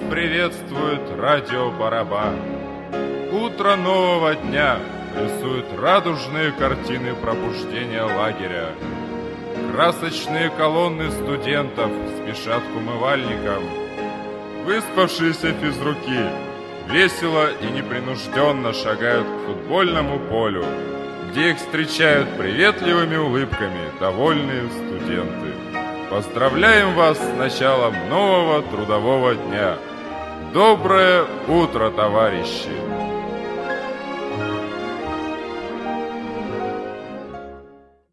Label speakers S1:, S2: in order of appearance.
S1: приветствует радио-барабан. Утро нового дня рисует радужные картины пробуждения лагеря. Красочные колонны студентов спешат к умывальникам. Выспавшиеся физруки весело и непринужденно шагают к футбольному полю, где их встречают приветливыми улыбками довольные студенты. Поздравляем вас с началом нового трудового дня! Доброе утро, товарищи!